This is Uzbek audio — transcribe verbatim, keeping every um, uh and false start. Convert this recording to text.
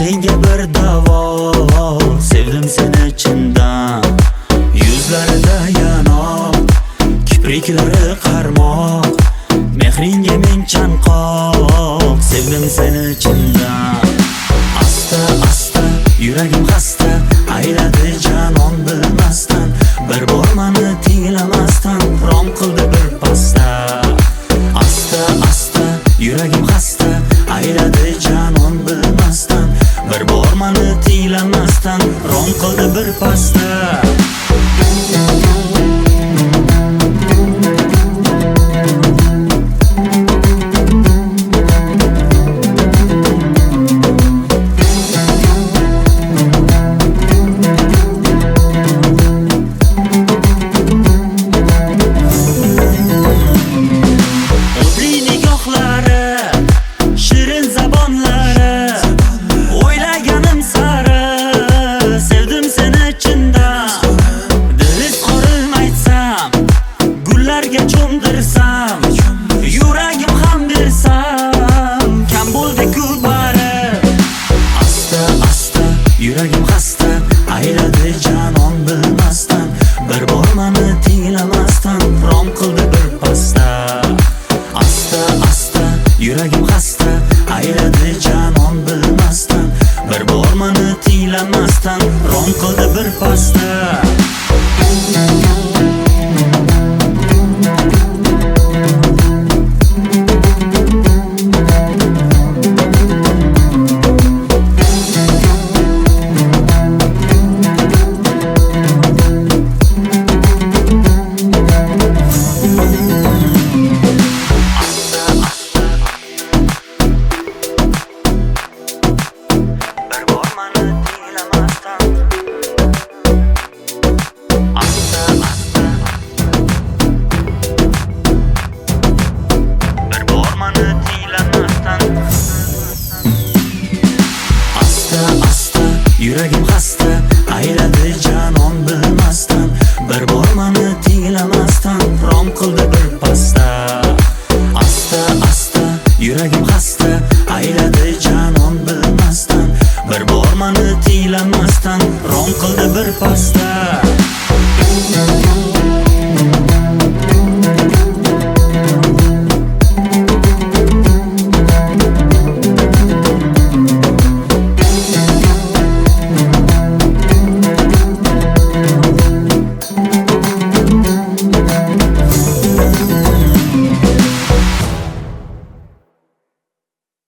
senga bir davo, sevdim seni chindan. Yuzlarida yanoq, kipriklari qarmoq, mehringga men chanqoq, sevdim seni chindan. Asta asta yuragim xasta, ayladi janon bilmasdan, bir bor mani tinglamasdan rom qildi bir pasta. Asta asta yuragim xasta, ayladi janon bilmasdan, bir bor mani tinglamasdan rom qildi bir pasta. Yuragim ham bersam, kam bo'ldi-ku bari. Asta asta yuragim xasta, ayladi janon bilmasdan, bir bor mani tinglamasdan rom qildi bir pasta. Asta asta yuragim xasta, ayladi janon bilmasdan, bir bor mani tinglamasdan rom qildi bir pasta. Yuragim xasta, ayladi janon bilmasdan, bir bor mani tinglamasdan rom qildi bir pasta. Asta asta yuragim xasta, ayladi janon bilmasdan, bir bor mani tinglamasdan rom qildi bir pasta.